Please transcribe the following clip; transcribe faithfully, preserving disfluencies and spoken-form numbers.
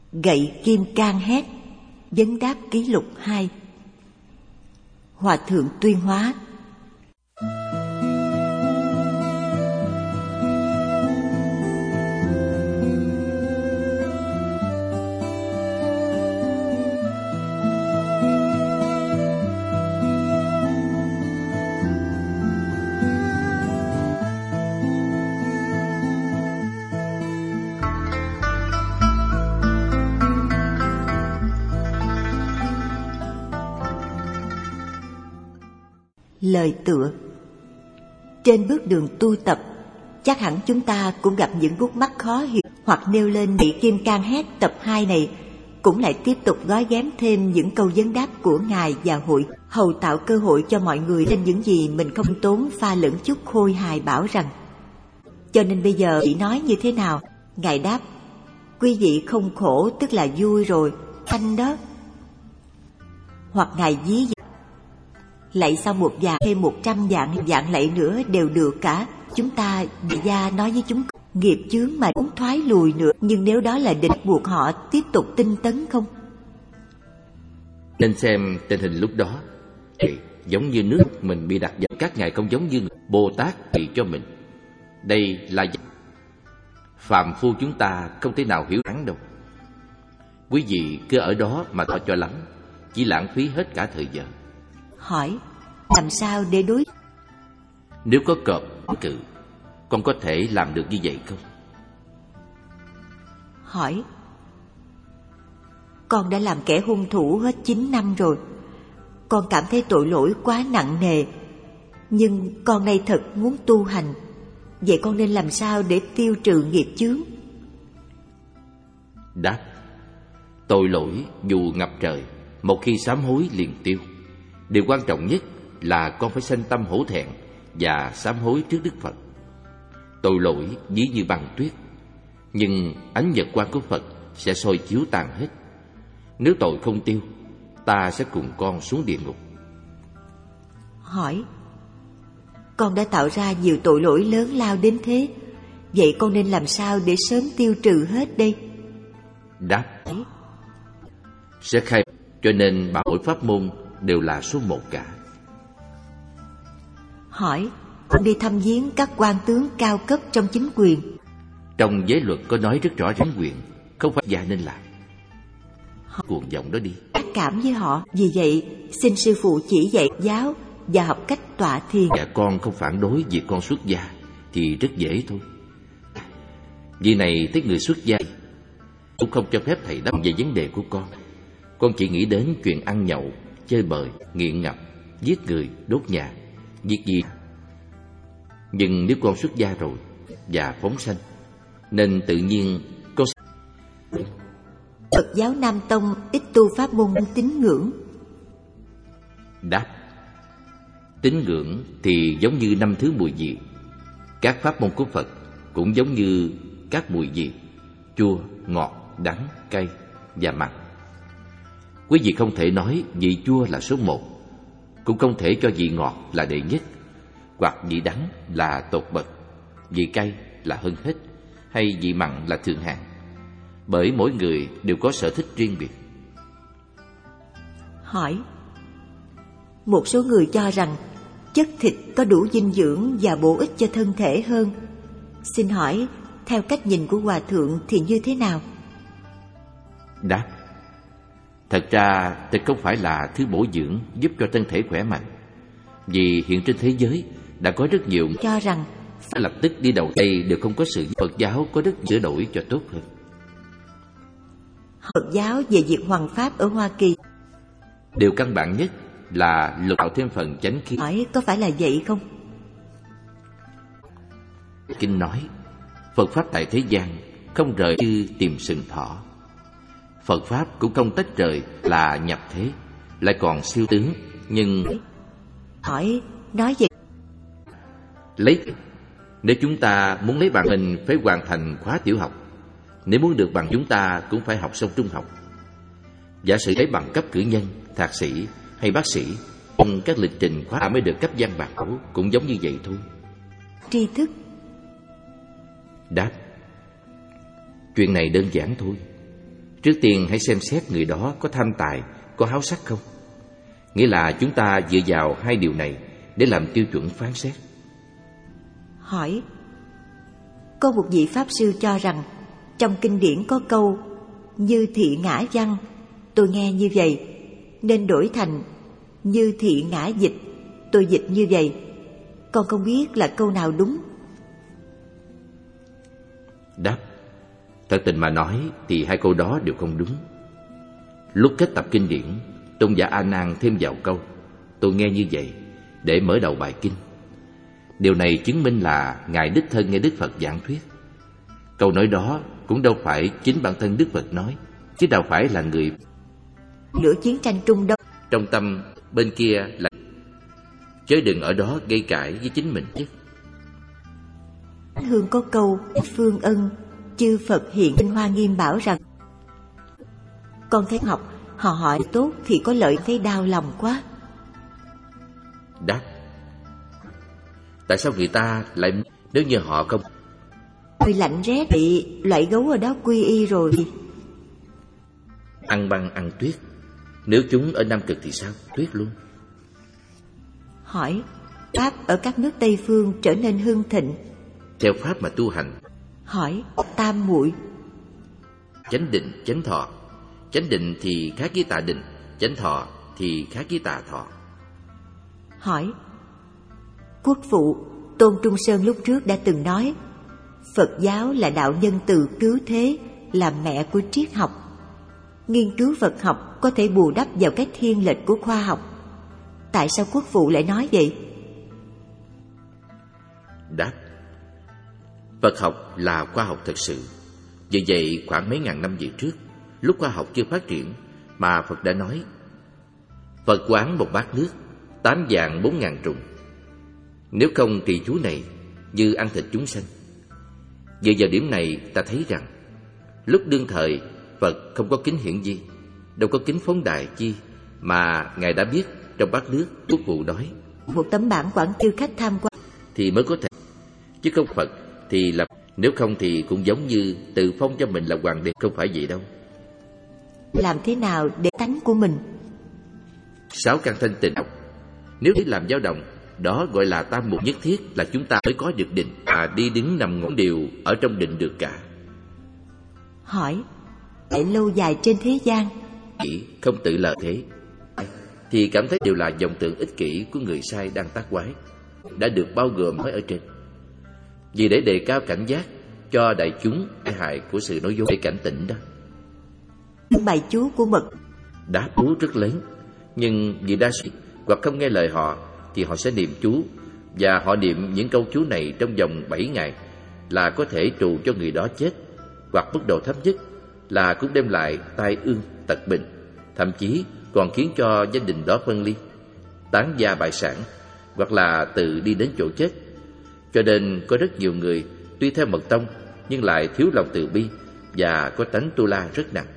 Gậy kim can hét. Vấn đáp ký lục hai. Hòa thượng tuyên hóa. Lời tựa. Trên bước đường tu tập, chắc hẳn chúng ta cũng gặp những khúc mắc khó hiểu, hoặc nêu lên Gậy Kim Can Hét tập hai này, cũng lại tiếp tục gói ghém thêm những câu vấn đáp của Ngài và hội, hầu tạo cơ hội cho mọi người lên những gì mình không tốn pha lẫn chút khôi hài bảo rằng. Cho nên bây giờ chỉ nói như thế nào? Ngài đáp: quý vị không khổ tức là vui rồi, anh đó. Hoặc Ngài dí lạy sau một vạn thêm một trăm vạn vạn lạy nữa đều được cả. Chúng ta vị gia nói với chúng nghiệp chướng mà muốn thoái lùi nữa, nhưng nếu đó là định buộc họ tiếp tục tinh tấn không? Nên xem tình hình lúc đó thì giống như nước mình bị đặt vào. Các ngài không giống như Bồ Tát trị cho mình. Đây là phàm phu, chúng ta không thể nào hiểu hắn đâu. Quý vị cứ ở đó mà lo cho lắm, chỉ lãng phí hết cả thời giờ. Hỏi: làm sao để đối? Nếu có cọp cự, con có thể làm được như vậy không? Hỏi: con đã làm kẻ hung thủ hết chín năm rồi. Con cảm thấy tội lỗi quá nặng nề, nhưng con nay thật muốn tu hành. Vậy con nên làm sao để tiêu trừ nghiệp chướng? Đáp: tội lỗi dù ngập trời, một khi sám hối liền tiêu. Điều quan trọng nhất là con phải sanh tâm hổ thẹn và sám hối trước Đức Phật. Tội lỗi ví như băng tuyết, nhưng ánh nhật quang của Phật sẽ soi chiếu tan hết. Nếu tội không tiêu, ta sẽ cùng con xuống địa ngục. Hỏi: con đã tạo ra nhiều tội lỗi lớn lao đến thế, vậy con nên làm sao để sớm tiêu trừ hết đây? Đáp: sẽ khai, cho nên bảo mỗi pháp môn đều là số một cả. Hỏi: con đi thăm viếng các quan tướng cao cấp trong chính quyền. Trong giới luật có nói rất rõ ràng quyền không phải gia nên làm. Cuồng vọng đó đi. Ác cảm với họ, vì vậy xin sư phụ chỉ dạy giáo và học cách tọa thiền. Dạ con không phản đối việc con xuất gia thì rất dễ thôi. Vì này tới người xuất gia cũng không cho phép thầy đáp về vấn đề của con. Con chỉ nghĩ đến chuyện ăn nhậu, chơi bời, nghiện ngập, giết người, đốt nhà, việc gì. Nhưng nếu con xuất gia rồi và phóng sanh, nên tự nhiên con. Phật giáo Nam Tông ít tu pháp môn tín ngưỡng. Đáp: tín ngưỡng thì giống như năm thứ mùi vị. Các pháp môn của Phật cũng giống như các mùi vị: chua, ngọt, đắng, cay và mặn. Quý vị không thể nói vị chua là số một, cũng không thể cho vị ngọt là đệ nhất, hoặc vị đắng là tột bậc, vị cay là hơn hết, hay vị mặn là thượng hạng, bởi mỗi người đều có sở thích riêng biệt. Hỏi: một số người cho rằng chất thịt có đủ dinh dưỡng và bổ ích cho thân thể hơn. Xin hỏi, theo cách nhìn của Hòa Thượng thì như thế nào? Đáp: thật ra thịt không phải là thứ bổ dưỡng giúp cho thân thể khỏe mạnh. Vì hiện trên thế giới đã có rất nhiều cho rằng lập tức đi đầu đây đều không có sự. Phật giáo có rất sửa đổi cho tốt hơn. Phật giáo về việc hoằng pháp ở Hoa Kỳ, điều căn bản nhất là lục tạo thêm phần chánh khí. Hỏi có phải là vậy không? Kinh nói Phật pháp tại thế gian không rời như tìm sừng thỏ. Phật pháp cũng không tách rời là nhập thế, lại còn siêu tướng. Nhưng hỏi nói về lấy nếu chúng ta muốn lấy bằng mình phải hoàn thành khóa tiểu học. Nếu muốn được bằng chúng ta cũng phải học xong trung học. Giả sử lấy bằng cấp cử nhân, thạc sĩ hay bác sĩ, trong các lịch trình khóa mới được cấp văn bằng, cũng giống như vậy thôi. Tri thức. Đáp: chuyện này đơn giản thôi. Trước tiên hãy xem xét người đó có tham tài, có háo sắc không. Nghĩa là chúng ta dựa vào hai điều này để làm tiêu chuẩn phán xét. Hỏi: có một vị Pháp Sư cho rằng trong kinh điển có câu như thị ngã văn, tôi nghe như vậy nên đổi thành như thị ngã dịch, tôi dịch như vậy. Con không biết là câu nào đúng. Đáp: thật tình mà nói thì hai câu đó đều không đúng. Lúc kết tập kinh điển, tôn giả A Nan thêm vào câu tôi nghe như vậy để mở đầu bài kinh. Điều này chứng minh là Ngài đích thân nghe Đức Phật giảng thuyết. Câu nói đó cũng đâu phải chính bản thân Đức Phật nói, chứ đâu phải là người lửa chiến tranh Trung Đông. Trong tâm bên kia là chớ đừng ở đó gây cãi với chính mình chứ. Hương có câu phương ân, chư Phật hiện in Hoa Nghiêm bảo rằng con thấy học họ hỏi tốt thì có lợi, thấy đau lòng quá. Đáp: tại sao người ta lại, nếu như họ không Hơi lạnh rét bị loại gấu ở đó quy y rồi. Ăn băng ăn tuyết, nếu chúng ở Nam Cực thì sao? Tuyết luôn. Hỏi: Pháp ở các nước Tây Phương trở nên hưng thịnh theo Pháp mà tu hành. Hỏi: tam muội. Chánh định, chánh thọ. Chánh định thì khác với tà định, chánh thọ thì khác với tà thọ. Hỏi: quốc phụ Tôn Trung Sơn lúc trước đã từng nói Phật giáo là đạo nhân từ cứu thế, là mẹ của triết học. Nghiên cứu Phật học có thể bù đắp vào cái thiên lệch của khoa học. Tại sao quốc phụ lại nói vậy? Đáp: Phật học là khoa học thật sự. Vì vậy khoảng mấy ngàn năm về trước, lúc khoa học chưa phát triển, mà Phật đã nói Phật quán một bát nước, tám vạn bốn ngàn trùng. Nếu không thì chú này như ăn thịt chúng sanh. Dựa vào điểm này ta thấy rằng lúc đương thời Phật không có kính hiển vi, đâu có kính phóng đại chi, mà Ngài đã biết trong bát nước quốc vụ đói, một tấm bảng quảng chư khách tham quan thì mới có thể, chứ không Phật thì là, nếu không thì cũng giống như tự phong cho mình là hoàng đế, không phải vậy đâu. Làm thế nào để tánh của mình sáu căn thanh tịnh học, nếu để làm dao động, đó gọi là tam mục. Nhất thiết là chúng ta mới có được định, à đi đứng nằm ngồi đều ở trong định được cả. Hỏi: để lâu dài trên thế gian chỉ không tự lợi thế thì cảm thấy đều là vọng tưởng ích kỷ của người sai đang tác quái, đã được bao gồm nói ở trên. Vì để đề cao cảnh giác cho đại chúng tai hại của sự nói dối để cảnh tỉnh đó. Bài chú của mật Đáp chú rất lớn, nhưng vì đa số hoặc không nghe lời họ thì họ sẽ niệm chú, và họ niệm những câu chú này trong vòng bảy ngày là có thể trù cho người đó chết, hoặc mức độ thấp nhất là cũng đem lại tai ương, tật bệnh, thậm chí còn khiến cho gia đình đó phân ly, tán gia bại sản, hoặc là tự đi đến chỗ chết. Cho nên có rất nhiều người tuy theo mật tông nhưng lại thiếu lòng từ bi và có tánh tu la rất nặng.